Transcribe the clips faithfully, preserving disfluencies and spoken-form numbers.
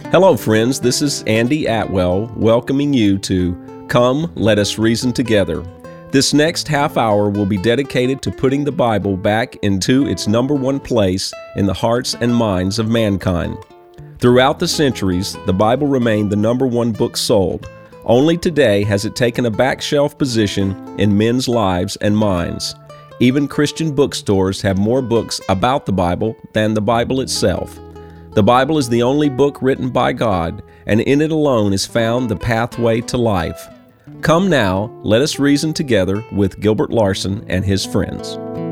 Hello, friends. This is Andy Atwell welcoming you to Come, Let Us Reason Together. This next half hour will be dedicated to putting the Bible back into its number one place in the hearts and minds of mankind. Throughout the centuries, the Bible remained the number one book sold. Only today has it taken a back shelf position in men's lives and minds. Even Christian bookstores have more books about the Bible than the Bible itself. The Bible is the only book written by God, and in it alone is found the pathway to life. Come now, let us reason together with Gilbert Larson and his friends.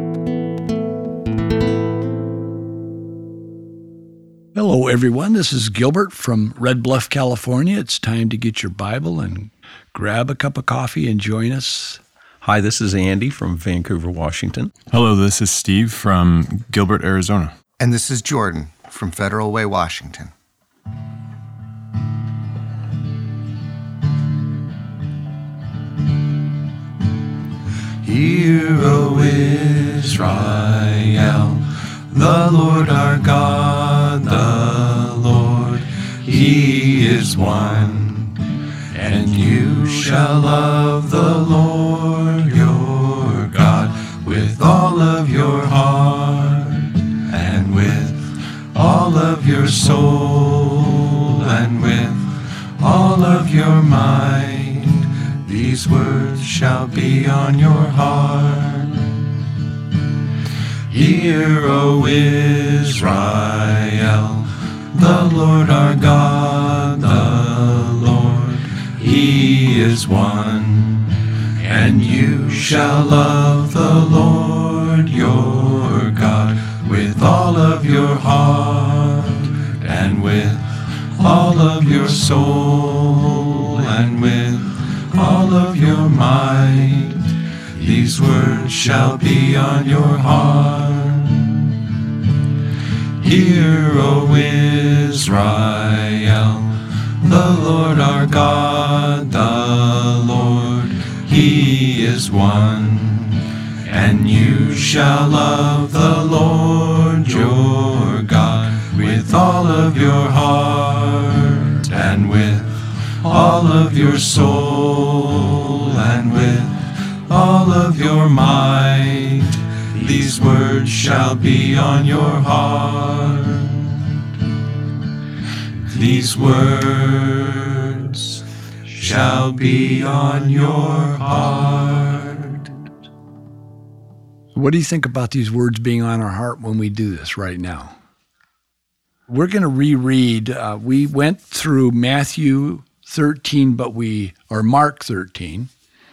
Hello, everyone. This is Gilbert from Red Bluff, California. It's time to get your Bible and grab a cup of coffee and join us. Hi, this is Andy from Vancouver, Washington. Hello, this is Steve from Gilbert, Arizona. And this is Jordan from Federal Way, Washington. Hear, O Israel, the Lord our God, the Lord, He is one. And you shall love the Lord your God with all of your heart and with all of your soul and with all of your mind. These words shall be on your heart. Hear, O Israel, the Lord our God, the Lord, He is one. And you shall love the Lord your God with all of your heart and with all of your soul and with all of your might. These words shall be on your heart. Hear, O Israel, the Lord our God, the Lord, He is one. And you shall love the Lord your God with all of your heart and with all of your soul and with all of your might. These words shall be on your heart. These words shall be on your heart. What do you think about these words being on our heart when we do this right now? We're going to reread. Uh, we went through Matthew thirteen, but we, or Mark thirteen,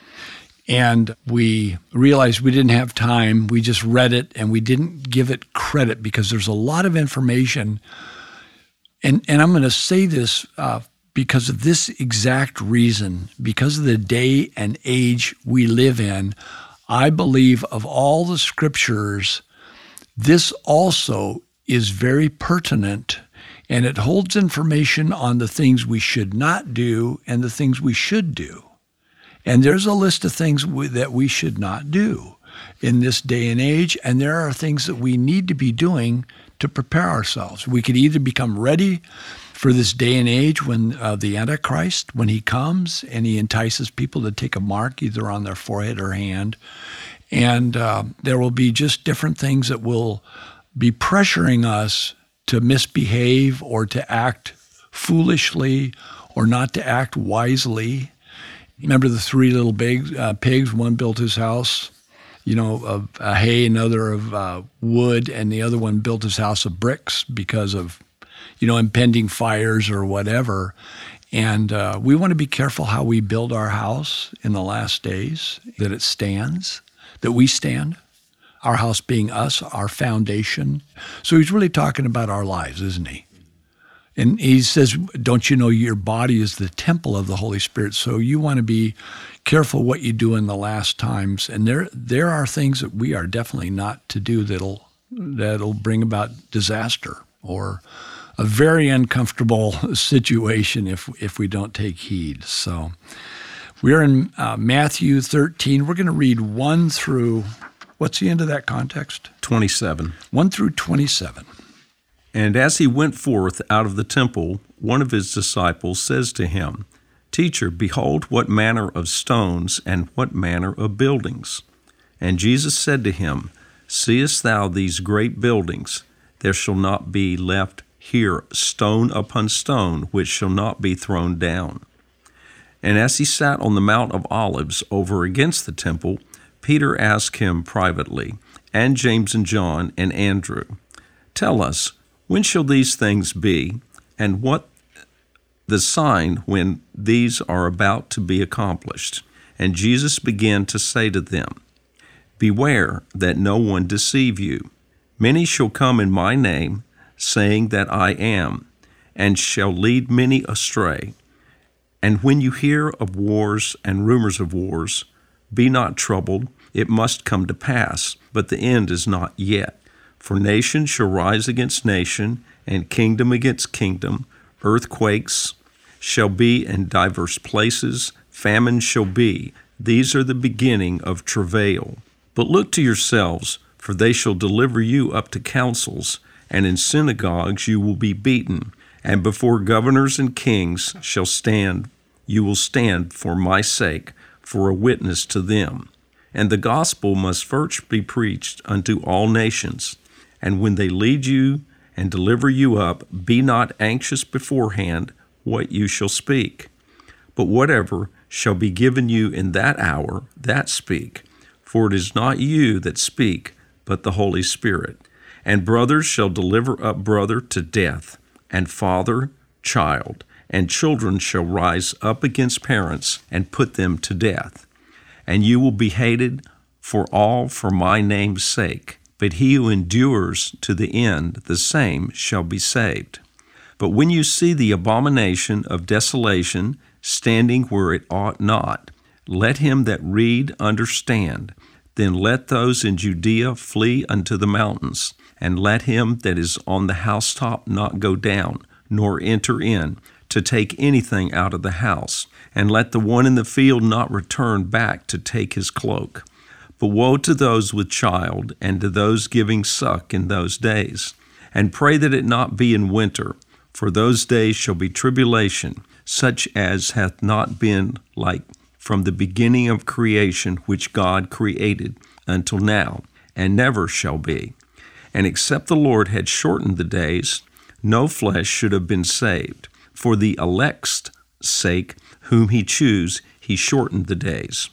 and we realized we didn't have time. We just read it and we didn't give it credit because there's a lot of information. And, and I'm going to say this uh, because of this exact reason, because of the day and age we live in. I believe of all the scriptures, this also is very pertinent, and it holds information on the things we should not do and the things we should do. And there's a list of things we, that we should not do in this day and age, and there are things that we need to be doing to prepare ourselves. We could either become ready for this day and age when uh, the Antichrist, when he comes and he entices people to take a mark either on their forehead or hand, and uh, there will be just different things that will be pressuring us to misbehave or to act foolishly or not to act wisely. Remember the three little big, uh, pigs? One built his house, you know, of uh, hay, another of uh, wood, and the other one built his house of bricks because of, you know, impending fires or whatever. And uh, we want to be careful how we build our house in the last days, that it stands, that we stand. Our house being us, our foundation. So he's really talking about our lives, isn't he? And he says, don't you know your body is the temple of the Holy Spirit? So you want to be careful what you do in the last times. And there there are things that we are definitely not to do that'll that'll bring about disaster or a very uncomfortable situation if if we don't take heed. So we're in uh, Matthew thirteen. We're going to read one through, what's the end of that context? twenty-seven. one through twenty-seven. And as he went forth out of the temple, one of his disciples says to him, Teacher, behold what manner of stones and what manner of buildings. And Jesus said to him, Seest thou these great buildings? There shall not be left here stone upon stone, which shall not be thrown down. And as he sat on the Mount of Olives over against the temple, Peter asked him privately, and James and John and Andrew, Tell us, when shall these things be, and what the sign when these are about to be accomplished? And Jesus began to say to them, Beware that no one deceive you. Many shall come in my name, saying that I am, and shall lead many astray. And when you hear of wars and rumors of wars, be not troubled, it must come to pass, but the end is not yet. For nation shall rise against nation, and kingdom against kingdom. Earthquakes shall be in divers places, famine shall be. These are the beginning of travail. But look to yourselves, for they shall deliver you up to councils, and in synagogues you will be beaten, and before governors and kings shall stand, you will stand for my sake, for a witness to them. And the gospel must first be preached unto all nations. And when they lead you and deliver you up, be not anxious beforehand what you shall speak. But whatever shall be given you in that hour, that speak. For it is not you that speak, but the Holy Spirit. And brothers shall deliver up brother to death, and father, child, and children shall rise up against parents and put them to death. And you will be hated for all for my name's sake. But he who endures to the end, the same shall be saved. But when you see the abomination of desolation standing where it ought not, let him that read understand. Then let those in Judea flee unto the mountains, and let him that is on the housetop not go down, nor enter in, to take anything out of the house, and let the one in the field not return back to take his cloak. But woe to those with child, and to those giving suck in those days. And pray that it not be in winter, for those days shall be tribulation, such as hath not been like from the beginning of creation which God created until now, and never shall be. And except the Lord had shortened the days, no flesh should have been saved. For the elect's sake, whom he choose, he shortened the days.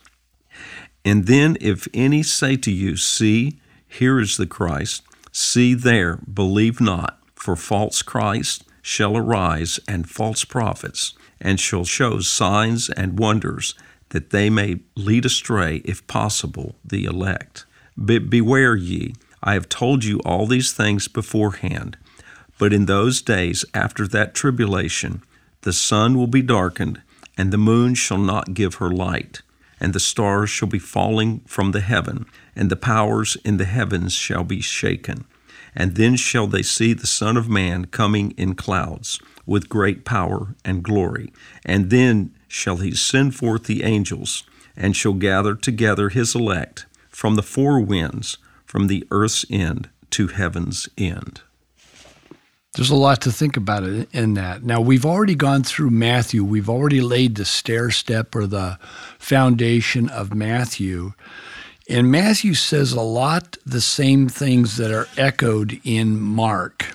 And then if any say to you, See, here is the Christ, see there, believe not, for false Christ shall arise, and false prophets, and shall show signs and wonders, that they may lead astray, if possible, the elect. But beware ye, I have told you all these things beforehand. But in those days after that tribulation, the sun will be darkened, and the moon shall not give her light, and the stars shall be falling from the heaven, and the powers in the heavens shall be shaken. And then shall they see the Son of Man coming in clouds, with great power and glory. And then shall he send forth the angels, and shall gather together his elect from the four winds, from the earth's end to heaven's end. There's a lot to think about in that. Now, we've already gone through Matthew. We've already laid the stair step or the foundation of Matthew. And Matthew says a lot the same things that are echoed in Mark.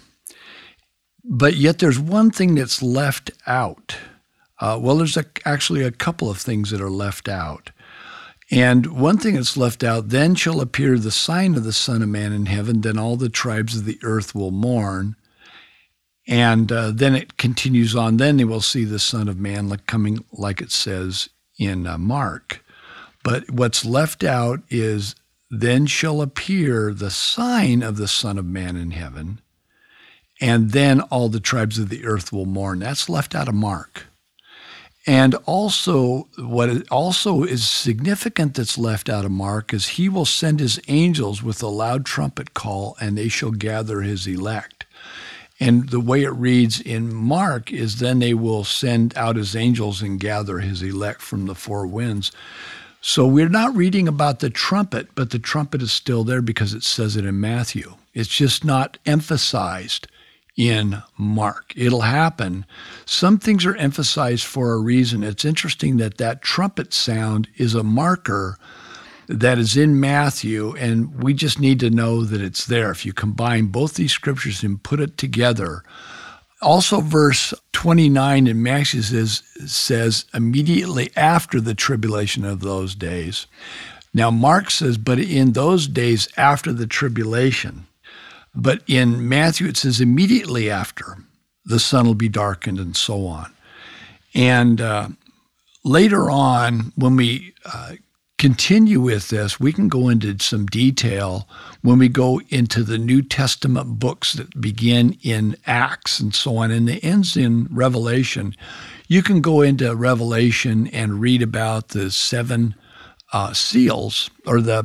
But yet there's one thing that's left out. Uh, well, there's a, actually a couple of things that are left out. And one thing that's left out, then shall appear the sign of the Son of Man in heaven, then all the tribes of the earth will mourn. And uh, then it continues on, then they will see the Son of Man like coming, like it says in uh, Mark. But what's left out is, then shall appear the sign of the Son of Man in heaven, and then all the tribes of the earth will mourn. That's left out of Mark. And also, what also is significant that's left out of Mark is he will send his angels with a loud trumpet call, and they shall gather his elect. And the way it reads in Mark is, then they will send out his angels and gather his elect from the four winds. So we're not reading about the trumpet, but the trumpet is still there because it says it in Matthew. It's just not emphasized in Mark. It'll happen. Some things are emphasized for a reason. It's interesting that that trumpet sound is a marker that is in Matthew, and we just need to know that it's there. If you combine both these scriptures and put it together. Also, verse twenty-nine in Matthew says, says immediately after the tribulation of those days. Now, Mark says, but in those days after the tribulation. But in Matthew, it says immediately after, the sun will be darkened and so on. And uh, later on, when we uh, continue with this, we can go into some detail when we go into the New Testament books that begin in Acts and so on, and it ends in Revelation. You can go into Revelation and read about the seven uh, seals, or the,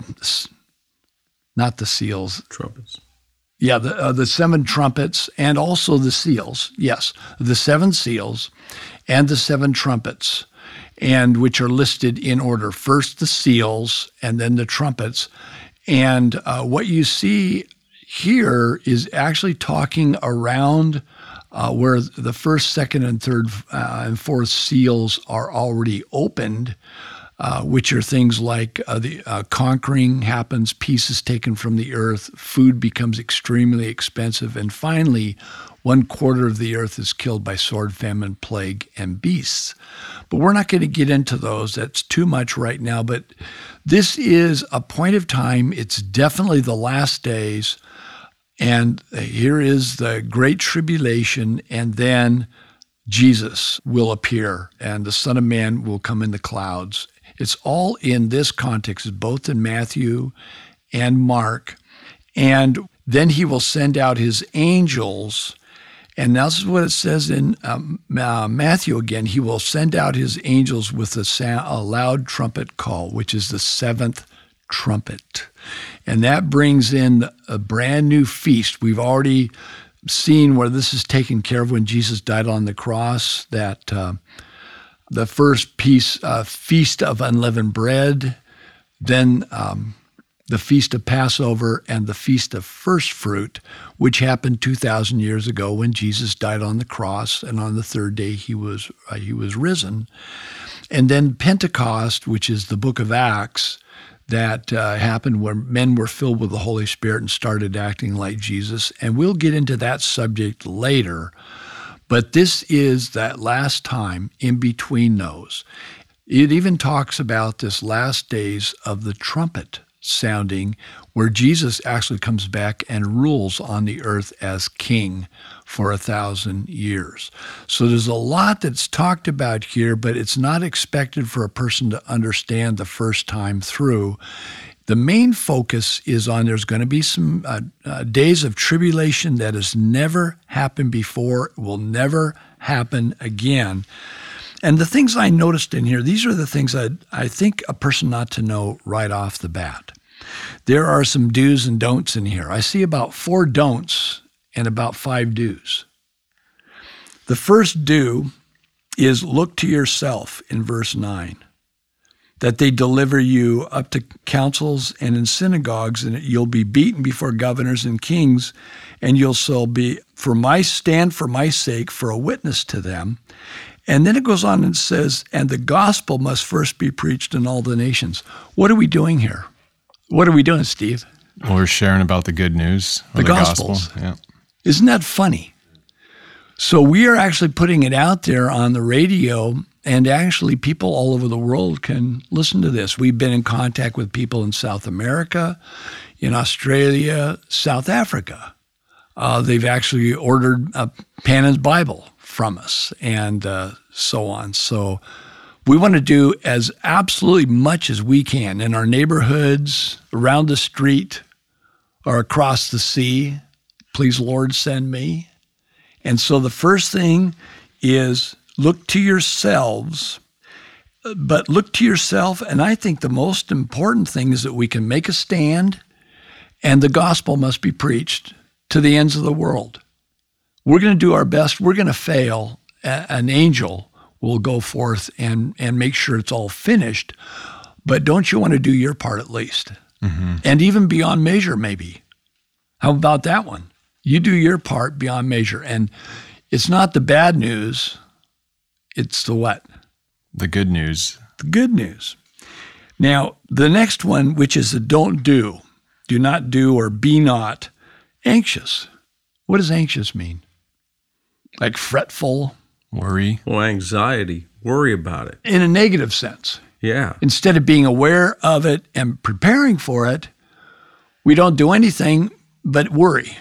not the seals. Trumpets. Yeah, the uh, the seven trumpets and also the seals. Yes, the seven seals and the seven trumpets, and which are listed in order. First the seals and then the trumpets. And uh, what you see here is actually talking around uh, where the first, second, and third uh, and fourth seals are already opened. Uh, which are things like uh, the uh, conquering happens, peace is taken from the earth, food becomes extremely expensive, and finally, one quarter of the earth is killed by sword, famine, plague, and beasts. But we're not going to get into those. That's too much right now. But this is a point of time. It's definitely the last days. And here is the Great Tribulation, and then Jesus will appear, and the Son of Man will come in the clouds. It's all in this context, both in Matthew and Mark. And then he will send out his angels. And this is what it says in um, uh, Matthew again. He will send out his angels with a, sound, a loud trumpet call, which is the seventh trumpet. And that brings in a brand new feast. We've already seen where this is taken care of when Jesus died on the cross, that uh, the first piece, uh, Feast of Unleavened Bread, then um, the Feast of Passover, and the Feast of First Fruit, which happened two thousand years ago when Jesus died on the cross, and on the third day he was uh, he was risen. And then Pentecost, which is the book of Acts, that uh, happened where men were filled with the Holy Spirit and started acting like Jesus. And we'll get into that subject later. But this is that last time in between those. It even talks about this last days of the trumpet sounding, where Jesus actually comes back and rules on the earth as king for a thousand years. So there's a lot that's talked about here, but it's not expected for a person to understand the first time through. The main focus is on there's going to be some uh, uh, days of tribulation that has never happened before, will never happen again. And the things I noticed in here, these are the things I, I think a person ought to know right off the bat. There are some do's and don'ts in here. I see about four don'ts and about five do's. The first do is look to yourself in verse nine, that they deliver you up to councils and in synagogues, and you'll be beaten before governors and kings, and you'll so be for my stand for my sake for a witness to them. And then it goes on and says, and the gospel must first be preached in all the nations. What are we doing here? What are we doing, Steve? Well, we're sharing about the good news, or the, the Gospels. gospel. Yeah. Isn't that funny? So we are actually putting it out there on the radio, and actually people all over the world can listen to this. We've been in contact with people in South America, in Australia, South Africa. Uh, they've actually ordered a Pannon's Bible from us, and uh, so on. So we want to do as absolutely much as we can in our neighborhoods, around the street, or across the sea. Please, Lord, send me. And so the first thing is look to yourselves, but look to yourself. And I think the most important thing is that we can make a stand, and the gospel must be preached to the ends of the world. We're going to do our best. We're going to fail. An angel will go forth and, and make sure it's all finished. But don't you want to do your part at least? Mm-hmm. And even beyond measure, maybe. How about that one? You do your part beyond measure. And it's not the bad news. It's the what? The good news. The good news. Now, the next one, which is the don't do, do not do or be not anxious. What does anxious mean? Like fretful? Worry. Well, anxiety, worry about it. In a negative sense. Yeah. Instead of being aware of it and preparing for it, we don't do anything but worry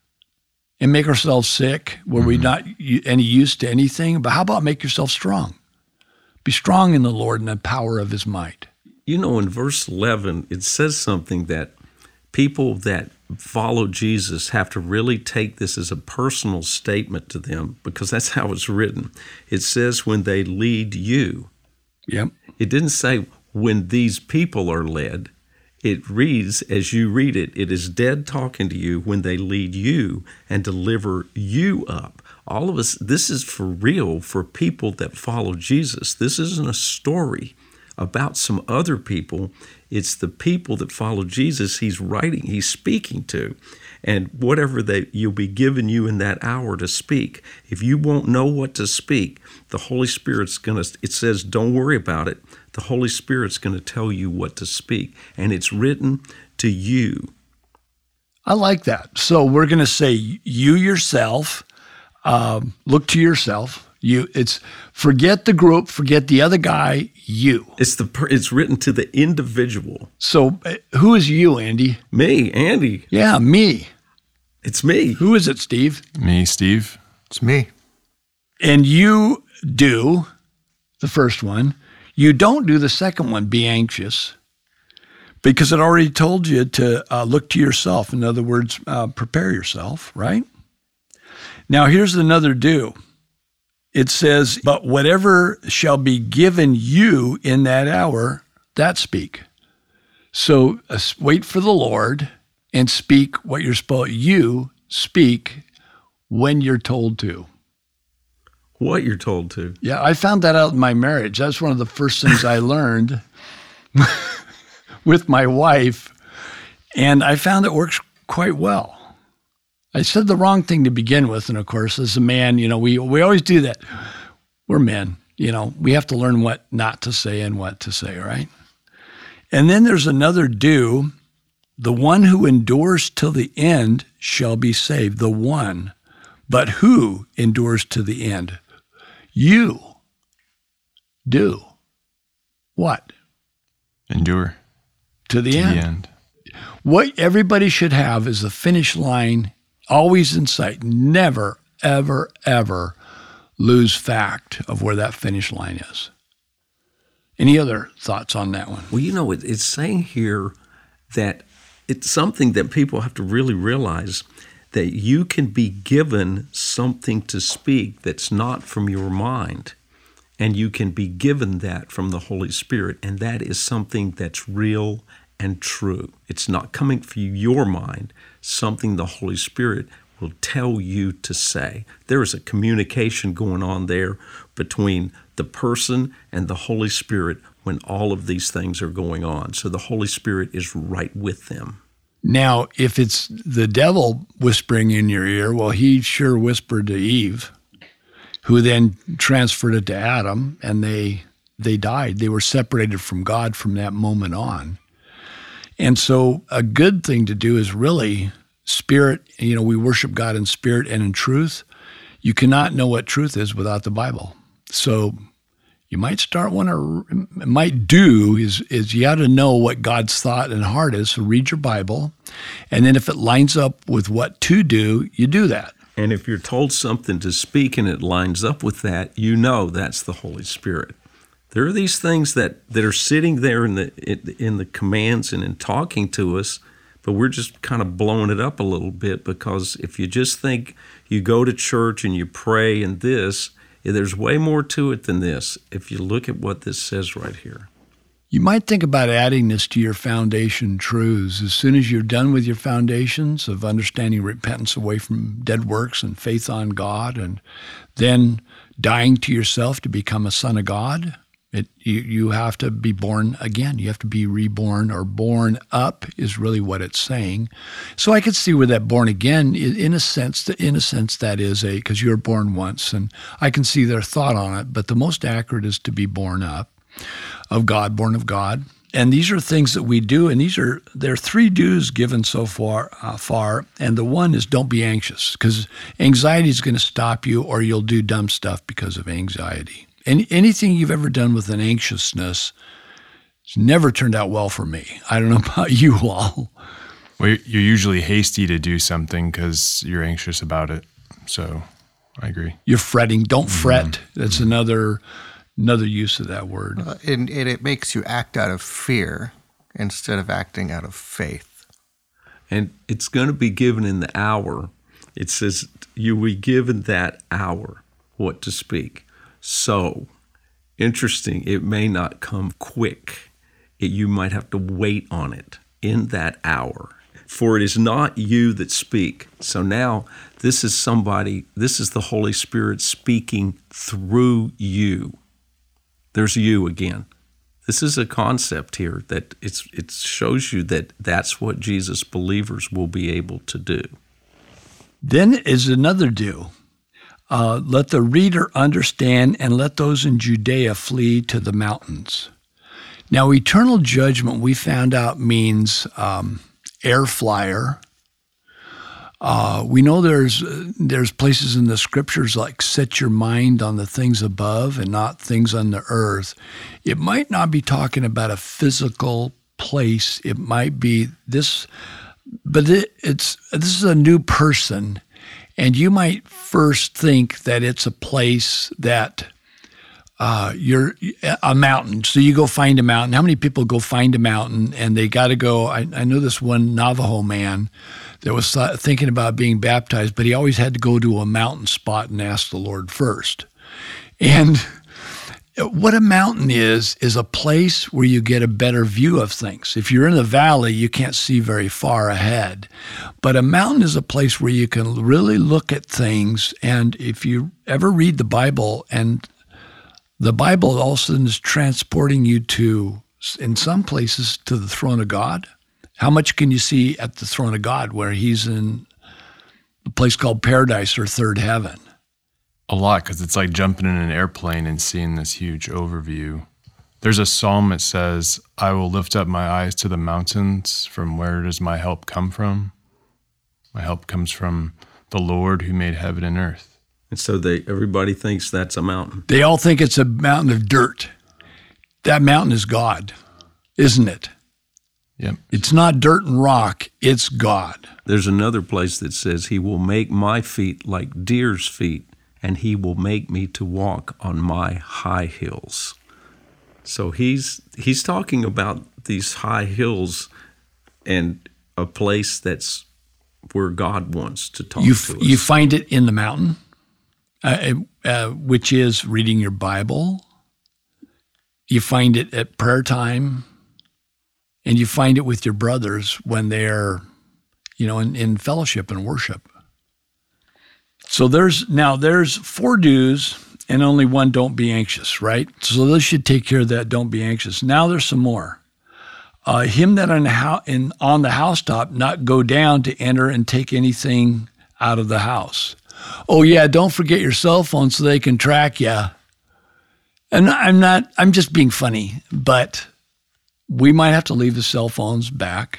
and make ourselves sick where mm-hmm. we're not any use to anything. But how about make yourself strong? Be strong in the Lord and the power of his might. You know, in verse eleven, it says something that people that follow Jesus have to really take this as a personal statement to them, because that's how it's written. It says when they lead you. Yep. It didn't say when these people are led. It reads, as you read it, it is dead talking to you when they lead you and deliver you up. All of us, this is for real for people that follow Jesus. This isn't a story about some other people. It's the people that follow Jesus he's writing, he's speaking to. And whatever they you'll be given you in that hour to speak. If you won't know what to speak, the Holy Spirit's going to, it says, don't worry about it. The Holy Spirit's going to tell you what to speak. And it's written to you. I like that. So we're going to say you yourself, um, look to yourself. You, it's forget the group, forget the other guy, you. It's the it's written to the individual. So uh, who is you, Andy? Me, Andy. Yeah, me. It's me. Who is it, Steve? Me, Steve. It's me. And you do the first one. You don't do the second one, be anxious, because it already told you to uh, look to yourself. In other words, uh, prepare yourself, right? Now, here's another do. It says, but whatever shall be given you in that hour, that speak. So uh, wait for the Lord and speak what you're supposed, you speak when you're told to. What you're told to. Yeah, I found that out in my marriage. That's one of the first things I learned with my wife, and I found it works quite well. I said the wrong thing to begin with, and of course, as a man, you know, we we always do that. We're men, you know, we have to learn what not to say and what to say, right? And then there's another do. The one who endures till the end shall be saved. The one. But who endures to the end? You do what? Endure. To the to end. the end. What everybody should have is the finish line always in sight. Never, ever, ever lose fact of where that finish line is. Any other thoughts on that one? Well, you know, it, it's saying here that it's something that people have to really realize, that you can be given something to speak that's not from your mind, and you can be given that from the Holy Spirit, and that is something that's real and true. It's not coming from your mind, something the Holy Spirit will tell you to say. There is a communication going on there between the person and the Holy Spirit when all of these things are going on. So the Holy Spirit is right with them. Now, if it's the devil whispering in your ear, well, he sure whispered to Eve, who then transferred it to Adam, and they they died. They were separated from God from that moment on. And so a good thing to do is really spirit, you know, we worship God in spirit and in truth. You cannot know what truth is without the Bible. So you might start one or might do is, is you ought to know what God's thought and heart is. So read your Bible. And then if it lines up with what to do, you do that. And if you're told something to speak and it lines up with that, you know that's the Holy Spirit. There are these things that, that are sitting there in the in the commands and in talking to us, but we're just kind of blowing it up a little bit, because if you just think you go to church and you pray and this, there's way more to it than this if you look at what this says right here. You might think about adding this to your foundation truths. As soon as you're done with your foundations of understanding repentance away from dead works and faith on God, and then dying to yourself to become a son of God, It, you, you have to be born again. You have to be reborn, or born up is really what it's saying. So I could see where that born again, in a sense, in a sense that is a, because you were born once, and I can see their thought on it, but the most accurate is to be born up of God, born of God. And these are things that we do, and these are, there are three do's given so far, uh, far, and the one is don't be anxious, because anxiety is going to stop you, or you'll do dumb stuff because of anxiety. And anything you've ever done with an anxiousness, it's never turned out well for me. I don't know about you all. Well, you're usually hasty to do something because you're anxious about it. So I agree. You're fretting. Don't mm-hmm. fret. That's another another use of that word. Uh, and, and it makes you act out of fear instead of acting out of faith. And it's going to be given in the hour. It says you will be given that hour what to speak. So, interesting, it may not come quick. It, you might have to wait on it in that hour. For it is not you that speak. So now, this is somebody, this is the Holy Spirit speaking through you. There's you again. This is a concept here that it's, it shows you that that's what Jesus believers will be able to do. Then is another do. Uh, let the reader understand, and let those in Judea flee to the mountains. Now, eternal judgment, we found out, means um, air flyer. Uh, we know there's uh, there's places in the scriptures like set your mind on the things above and not things on the earth. It might not be talking about a physical place. It might be this, but it, it's this is a new person. And you might first think that it's a place that uh, you're a mountain. So you go find a mountain. How many people go find a mountain and they got to go? I, I know this one Navajo man that was thinking about being baptized, but he always had to go to a mountain spot and ask the Lord first. And what a mountain is, is a place where you get a better view of things. If you're in the valley, you can't see very far ahead. But a mountain is a place where you can really look at things. And if you ever read the Bible, and the Bible also is transporting you to, in some places, to the throne of God. How much can you see at the throne of God where he's in a place called paradise or third heaven? A lot, because it's like jumping in an airplane and seeing this huge overview. There's a psalm that says, I will lift up my eyes to the mountains. From where does my help come from? My help comes from the Lord who made heaven and earth. And so they everybody thinks that's a mountain. They all think it's a mountain of dirt. That mountain is God, isn't it? Yep. It's not dirt and rock, it's God. There's another place that says, he will make my feet like deer's feet, and he will make me to walk on my high hills. So he's he's talking about these high hills and a place that's where God wants to talk you, to us. You find it in the mountain, uh, uh, which is reading your Bible. You find it at prayer time, and you find it with your brothers when they're, you know, in, in fellowship and worship. So there's now there's four do's and only one don't be anxious, right? So those should take care of that don't be anxious. Now there's some more. Uh, him that on the, ho- in, on the housetop not go down to enter and take anything out of the house. Oh yeah, don't forget your cell phone so they can track you. And I'm not, I'm just being funny, but we might have to leave the cell phones back.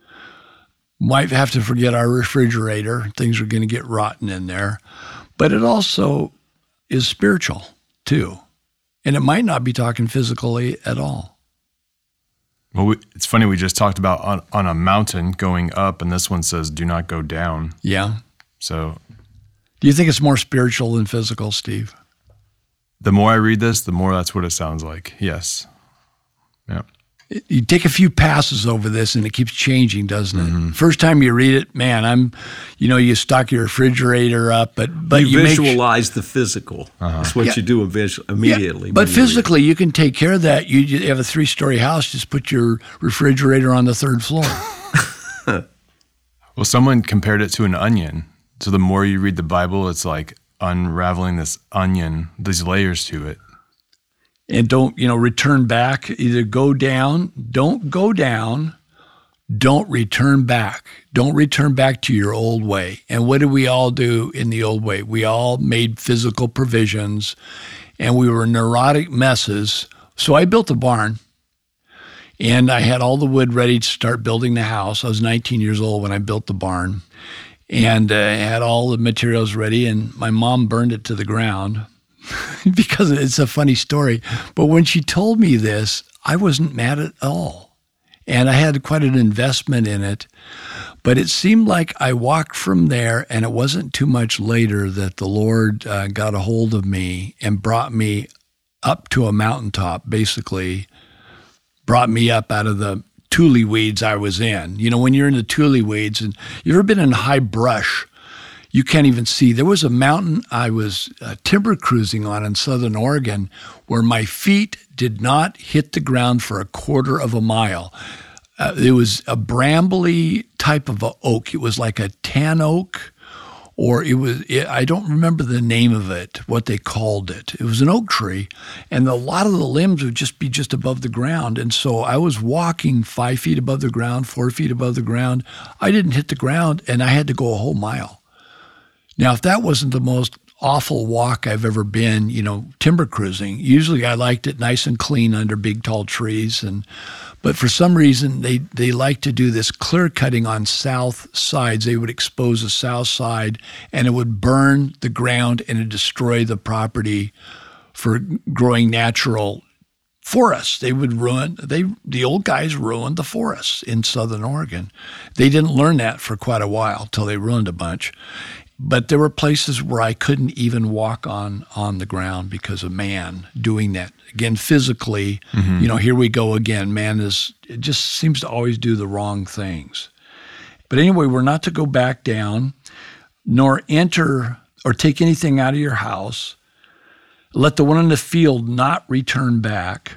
Might have to forget our refrigerator. Things are going to get rotten in there. But it also is spiritual too. And it might not be talking physically at all. Well, we, it's funny, we just talked about on, on a mountain going up, and this one says, do not go down. Yeah. So. Do you think it's more spiritual than physical, Steve? The more I read this, the more that's what it sounds like. Yes. Yeah. You take a few passes over this and it keeps changing, doesn't it? Mm-hmm. First time you read it, man, I'm, you know, you stock your refrigerator up, but but you, you visualize make, the physical. Uh-huh. That's what yeah. you do visual, immediately. Yeah, but physically, you can take care of that. You, you have a three-story house, just put your refrigerator on the third floor. Well, someone compared it to an onion. So the more you read the Bible, it's like unraveling this onion, these layers to it. And don't, you know, return back. Either go down, don't go down, don't return back. Don't return back to your old way. And what did we all do in the old way? We all made physical provisions, and we were neurotic messes. So I built a barn, and I had all the wood ready to start building the house. I was nineteen years old when I built the barn, and uh, I had all the materials ready, and my mom burned it to the ground. Because it's a funny story. But when she told me this, I wasn't mad at all. And I had quite an investment in it. But it seemed like I walked from there, and it wasn't too much later that the Lord uh, got a hold of me and brought me up to a mountaintop, basically, brought me up out of the tule weeds I was in. You know, when you're in the tule weeds, and you ever been in high brush, you can't even see. There was a mountain I was uh, timber cruising on in Southern Oregon where my feet did not hit the ground for a quarter of a mile. Uh, it was a brambly type of a oak. It was like a tan oak, or it was, it, I don't remember the name of it, what they called it. It was an oak tree, and a lot of the limbs would just be just above the ground. And so I was walking five feet above the ground, four feet above the ground. I didn't hit the ground, and I had to go a whole mile. Now, if that wasn't the most awful walk I've ever been, you know, timber cruising, usually I liked it nice and clean under big, tall trees. And but for some reason, they, they like to do this clear cutting on south sides. They would expose the south side, and it would burn the ground and it destroy the property for growing natural forests. They would ruin, they the old guys ruined the forests in Southern Oregon. They didn't learn that for quite a while till they ruined a bunch. But there were places where I couldn't even walk on on the ground because of man doing that. Again, physically, mm-hmm. you know, here we go again. Man is, it just seems to always do the wrong things. But anyway, we're not to go back down, nor enter or take anything out of your house. Let the one in the field not return back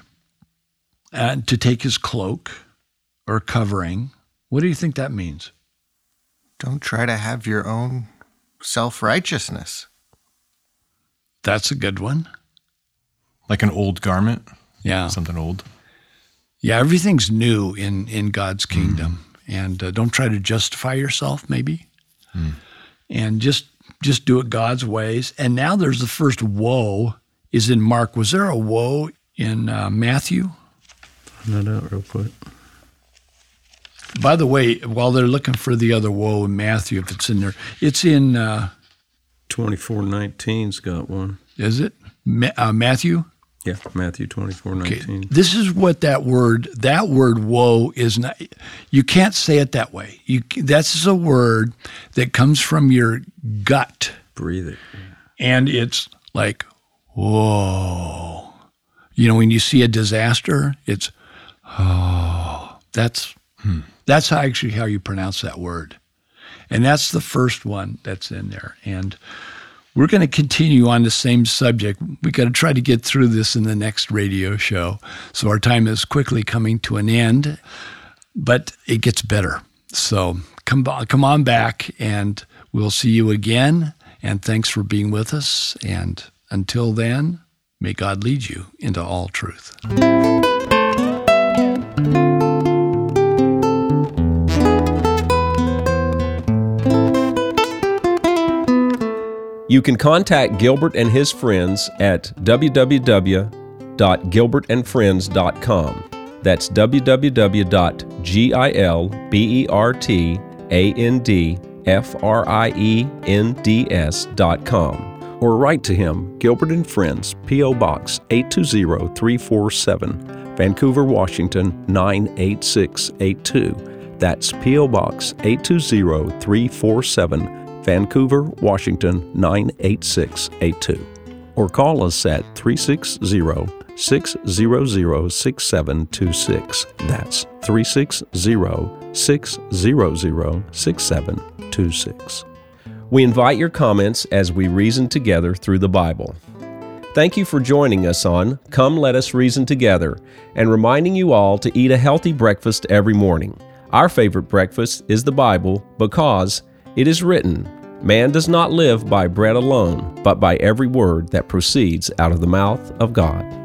and to take his cloak or covering. What do you think that means? Don't try to have your own self-righteousness. That's a good one. Like an old garment? Yeah. Something old? Yeah, everything's new in, in God's kingdom. Mm. And uh, don't try to justify yourself, maybe. Mm. And just just do it God's ways. And now there's the first woe is in Mark. Was there a woe in uh, Matthew? Find that out real quick. By the way, while they're looking for the other woe in Matthew, if it's in there, it's in... Uh, twenty-four nineteen's got one. Is it? Ma- uh, Matthew? Yeah, Matthew twenty-four nineteen. Okay. This is what that word, that word woe is not, you can't say it that way. You That's a word that comes from your gut. Breathe it. And it's like, whoa. You know, when you see a disaster, it's, oh, that's... Hmm. That's how actually how you pronounce that word. And that's the first one that's in there. And we're going to continue on the same subject. We got to try to get through this in the next radio show. So our time is quickly coming to an end, but it gets better. So come, come on back, and we'll see you again. And thanks for being with us. And until then, may God lead you into all truth. You can contact Gilbert and his friends at w w w dot gilbert and friends dot com. That's w w w dot gilbert and friends dot com. Or write to him, Gilbert and Friends, P O. Box eight two zero three four seven, Vancouver, Washington nine eight six eight two. That's P O. Box eight two zero three four seven, Vancouver, Washington nine eight six eight two. Or call us at three six zero, six zero zero, six seven two six. That's three six zero, six zero zero, six seven two six. We invite your comments as we reason together through the Bible. Thank you for joining us on Come Let Us Reason Together, and reminding you all to eat a healthy breakfast every morning. Our favorite breakfast is the Bible, because it is written, "Man does not live by bread alone, but by every word that proceeds out of the mouth of God."